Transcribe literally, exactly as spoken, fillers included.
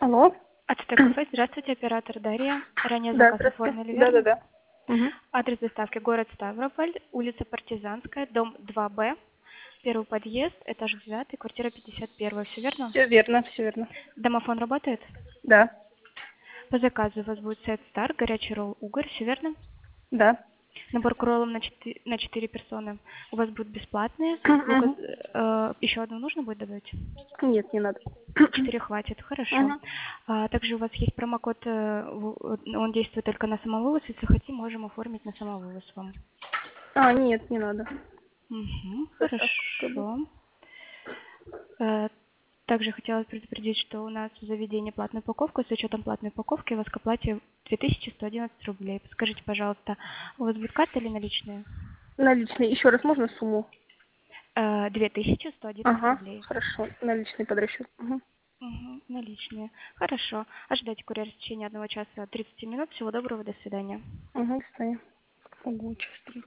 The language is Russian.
Алло. Ацтек кафе. Здравствуйте, оператор Дарья. Ранее Да, заказ здравствуйте. оформили, Да, да, верно? да. Угу. Адрес доставки город Ставрополь, улица Партизанская, дом два Б, первый подъезд, этаж девятый, квартира пятьдесят один. Все верно? Все верно, все верно. Домофон работает? Да, По заказу у вас будет сет Стар, горячий ролл угорь, все верно? да. Набор к роллам на четыре, на четыре персоны у вас будут бесплатные. Вы указ- Мгм. э, еще одну нужно будет добавить? Нет, не надо. Четыре хватит, хорошо. Мгм. А, также у вас есть промокод, э, в- он действует только на самовывоз. Если хотим, можем оформить на самовывоз вам. А, нет, не надо. Угу, Доставка пока будет. хорошо. Э, Также хотелось предупредить, что у нас в заведении платная упаковка. С учетом платной упаковки у вас к оплате две тысячи сто одиннадцать рублей. Скажите, пожалуйста, у вас будет карта или наличные? Наличные. Еще раз можно сумму? Э, две тысячи сто одиннадцать Ага, рублей. хорошо. Наличный под расчет. Угу. Угу, наличные. Хорошо. Ожидайте курьер в течение одного часа тридцати минут. Всего доброго, до свидания. Угу, до свидания. Могу участвовать.